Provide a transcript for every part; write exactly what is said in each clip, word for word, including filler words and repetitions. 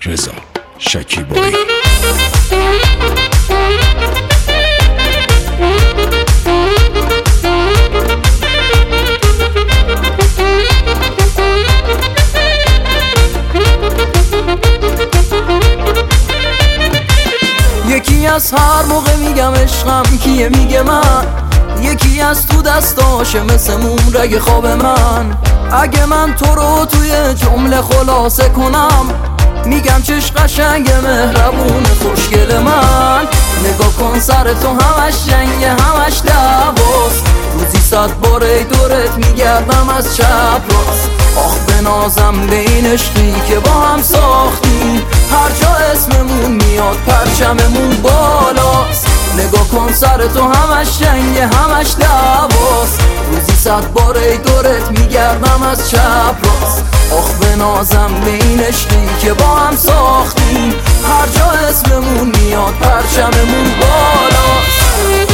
رضا شکیبایی. یکی از هر موقع میگم عشقم کیه میگه من، یکی از تو دستاشه مثل موم رگ خواب من. اگه من تو رو توی جمله خلاصه کنم میگم چش قشنگ مهربون خوشگل من. نگاه کن سر تو همش جنگ همش دعواست، روزی صد بار ای دورت میگردم از چپ راست. آخ بنازم به این عشقی که با هم ساختیم، هر جا اسممون میاد پرچممون بالاست. نگاه کن سر تو همش جنگ همش دعواست، روزی صد بار ای دورت میگردم از چپ راست. آخ بنازم به این عشقی که با هم ساختیم، هر جا اسممون میاد پرچممون بالاست.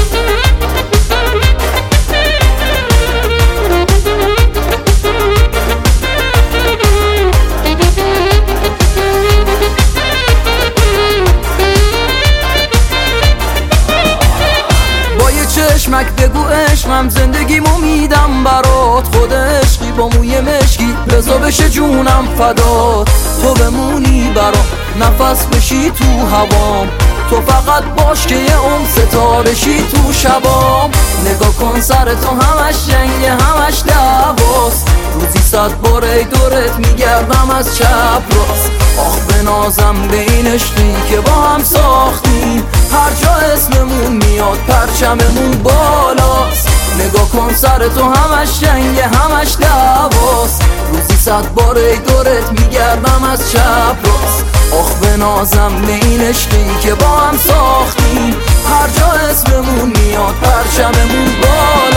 چشمک بگو عشقم زندگیمو میدم برات، خود عشقی با موی مشکی رضا بشه جونم فدات. تو بمونی برام نفس بشی تو هوام، تو فقط باش که یه عمر ستارشی تو شبام. نگاه کن سر تو همش جنگ همش دعواست، روزی صد بار ای دورت میگردم از چپ راست. آخ بنازم به این عشقی که با هم ساختیم، هر جا اسممون میاد پرچممون بالاست. نگاه کن سر تو همش جنگ همش دعواست، روزی صد بار ای دورت میگردم از چپ راست. آخ بنازم به این عشقی که با هم ساختیم، هر جا اسممون میاد پرچممون بالاست.